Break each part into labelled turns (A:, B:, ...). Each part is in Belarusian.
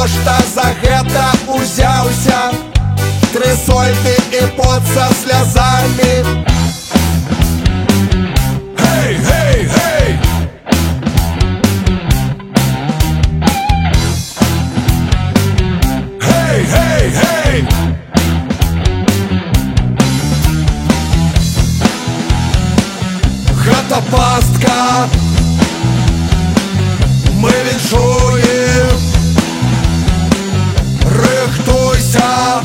A: Навошта за гэта узяўся? Трысоль ты і пот са слязамі. Гей, гей, гей! Гей, гей, гей! Гэта пастка, мы віншуем. Рыхтуйся,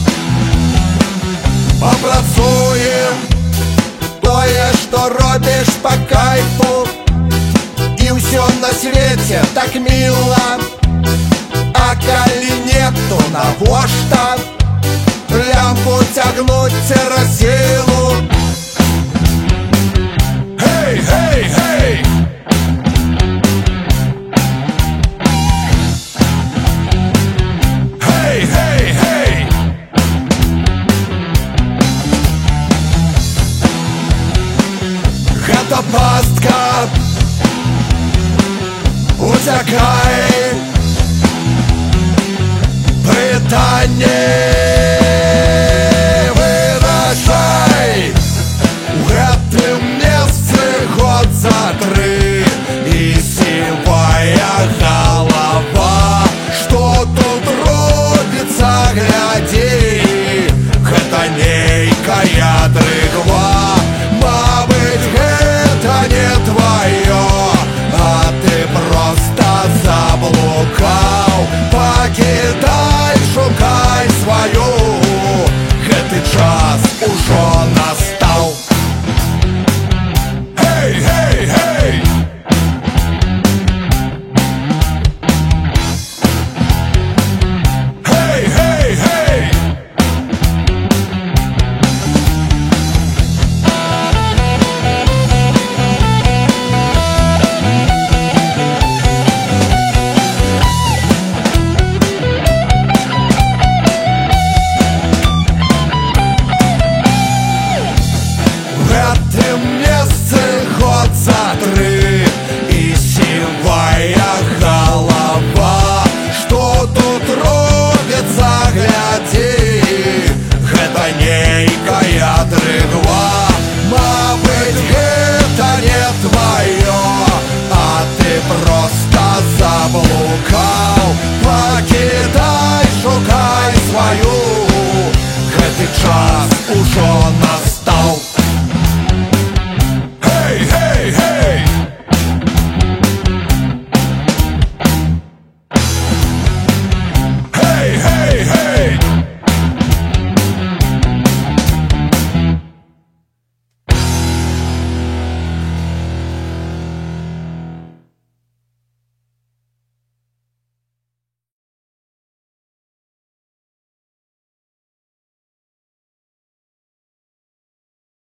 A: папрацуем. Тое, што робіш па кайфу, і ўсё на свеце так міла. А калі не, то навошта лямпу цягнуць цераз сілу? Гей, гей, гей! Гей, гей, гей! Гэта пастка, уцякай. Пытанне вырашай. У гэтым месцы год за 3 і сівая галава. Што тут робіцца, глядзі, гэта нейкая дрыгва. Мабыць, гэта не тваё, а ты проста заблукаў. Пакідай, шукай сваю, гэты час ужо настаў. Гей, гей, гей! Гей, гей, гей! В гэтым месцы год за 3 і сівая галава. Што тут робіцца, глядзі, гэта нейкая дрыгва. Мабыць, гэта не тваё, а ты проста заблукаў.